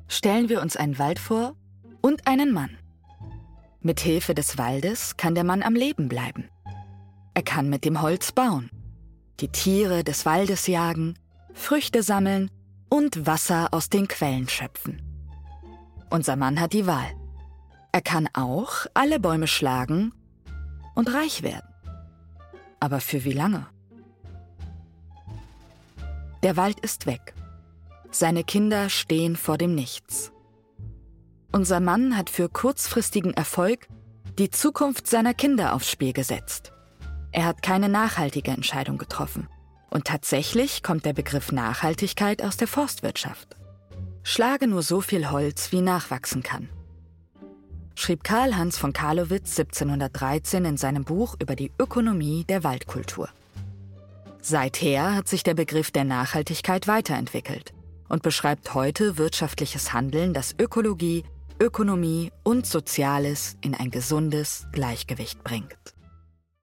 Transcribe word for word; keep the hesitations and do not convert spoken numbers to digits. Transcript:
Stellen wir uns einen Wald vor und einen Mann. Mit Hilfe des Waldes kann der Mann am Leben bleiben. Er kann mit dem Holz bauen, die Tiere des Waldes jagen, Früchte sammeln und Wasser aus den Quellen schöpfen. Unser Mann hat die Wahl. Er kann auch alle Bäume schlagen und reich werden. Aber für wie lange? Der Wald ist weg. Seine Kinder stehen vor dem Nichts. Unser Mann hat für kurzfristigen Erfolg die Zukunft seiner Kinder aufs Spiel gesetzt. Er hat keine nachhaltige Entscheidung getroffen. Und tatsächlich kommt der Begriff Nachhaltigkeit aus der Forstwirtschaft. Schlage nur so viel Holz, wie nachwachsen kann, schrieb Karl Hans von Carlowitz siebzehnhundertdreizehn in seinem Buch über die Ökonomie der Waldkultur. Seither hat sich der Begriff der Nachhaltigkeit weiterentwickelt und beschreibt heute wirtschaftliches Handeln, das Ökologie, Ökonomie und Soziales in ein gesundes Gleichgewicht bringt.